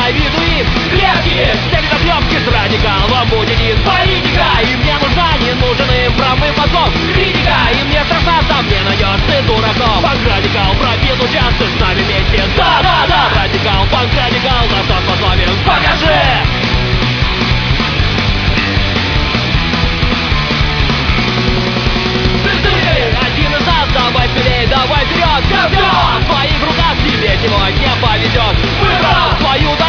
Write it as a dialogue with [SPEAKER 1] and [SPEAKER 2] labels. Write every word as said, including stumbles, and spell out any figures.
[SPEAKER 1] завидуем. Крепкие, всеми заклепки с радикалом будет один. Политика, и мне нужна, не нужен им промыв мозгов. Критика, и мне страшна, там не найдешь ты дураков. Панк-радикал пробил участок с нами вместе. Да-да-да, радикал, панк-радикал, на что способен, покажи. Один из нас, давай смелей, давай вперед, говно! В твоих руках тебе сегодня повезет. Выбрал свою